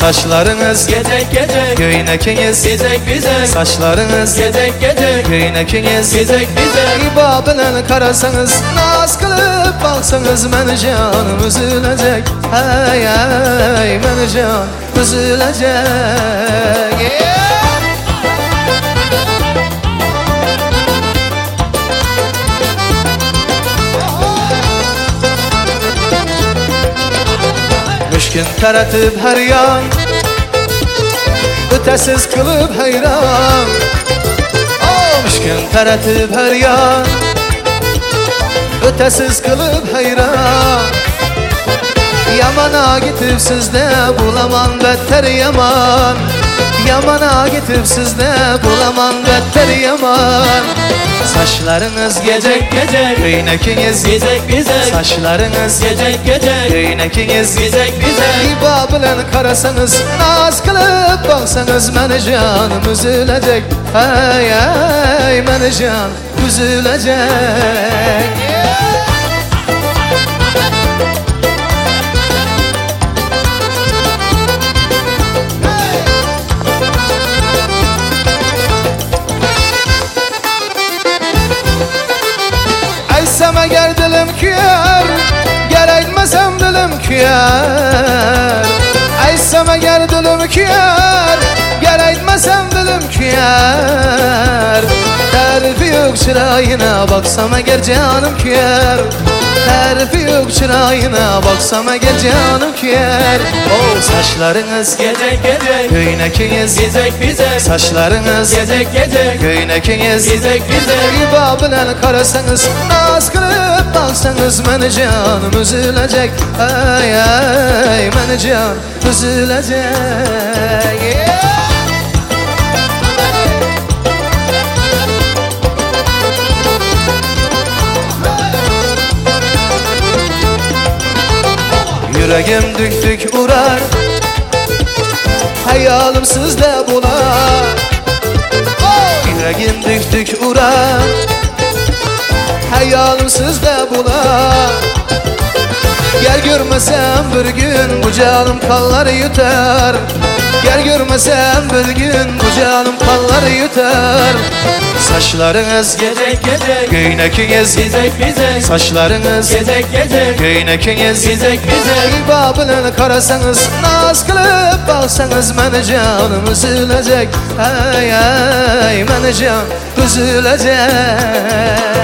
Saçlarınız Gecek gecek göynekiniz Gecek bize Saçlarınız Gecek gecek göynekiniz Gecek bize İbabını karasanız naz kılıp baksanız men canım üzülecek Hey hey men can üzülecek Müşkün taratıp her yan Ötesiz kılıp hayran Müşkün taratıp her yan Ötesiz kılıp hayran Yamana gitip sizde bulamam better yaman Yamana gitip sizde bulamam better yaman Saçlarınız Gecek gecek göynekiniz Gecek bize Saçlarınız Gecek gecek göynekiniz Gecek bize İbabılan karasanız naz kılıp baksanız men canım üzülecek Hey hey men can üzülecek Aysam eğer dilim küyer Gerekmesem dilim küyer Aysam eğer dilim küyer Gerekmesem dilim küyer Tarifi yok çırağına Baksam eğer canım küyer Tarifi yok çırağına Baksam eğer canım küyer Saçlarınız Gecek gecek göynekiniz Gecek bize Saçlarınız Gecek gecek göynekiniz Gecek bize İbabılan karasanız naz kılıp baksanız men canım üzülecek Ay ay men can üzülecek Yüreğim dük dük uğrar Hayalim sizde bular Yüreğim dük dük uğrar Hayalim sizde bular Gel görmesem bir gün bu canım kanları yutar Gel görmesem bir gün bu canım kanları yutar Saçlarınız Gecek gecek göynekiniz Gecek bize Saçlarınız Gecek gecek göynekiniz Gecek bize İbabını karasanız naz kılıp baksanız men canım üzülecek Ay ay men can üzülecek